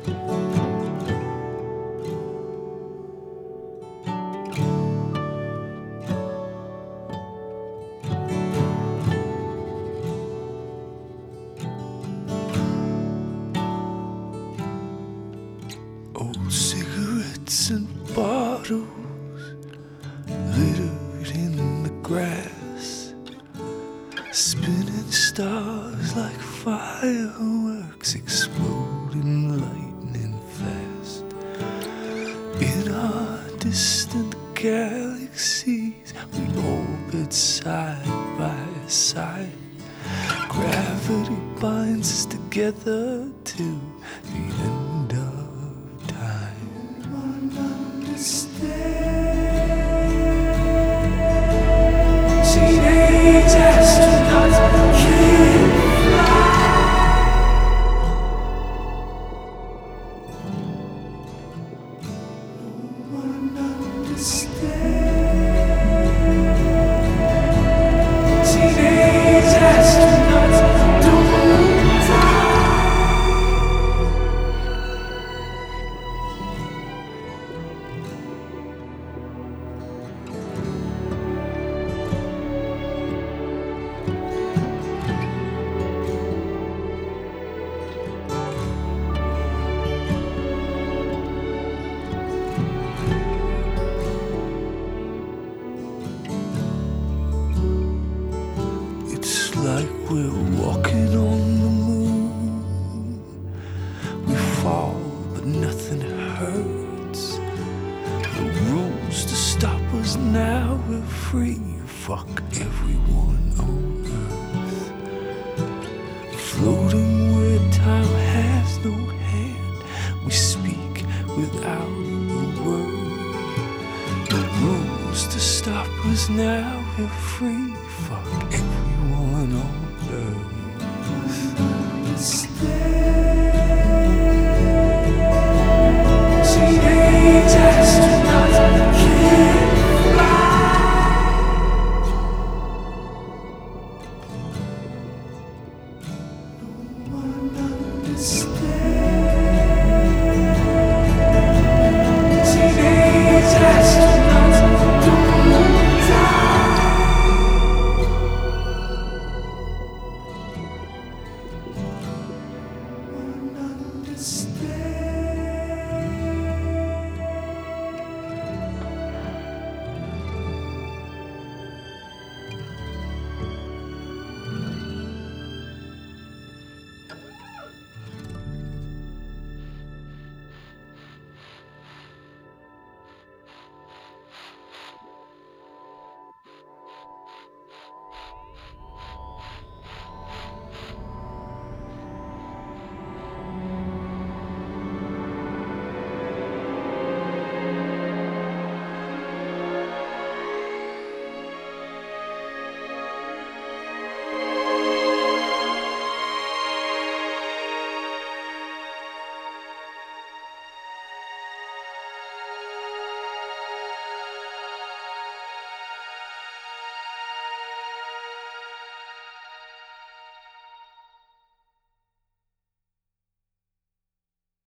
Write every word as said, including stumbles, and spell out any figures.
Old cigarettes and bottles littered in the grass, spinning stars like fireworks exploding lightning fast. In our distant galaxies we orbit side by side. Gravity binds us together to the end of time. No one understands. Teenage astronauts can't fly. No one understands. Teenage astronauts don't die. It's like we're walking on the moon. We fall, but nothing hurts. No rules to stop us now, we're free. Fuck everyone on earth. Floating where time has no hand, we speak without a word. No rules to stop us now, we're free. Fuck everyone on earth. Teenage astronauts can't fly. No one understands. Teenage astronauts don't die. No one understands.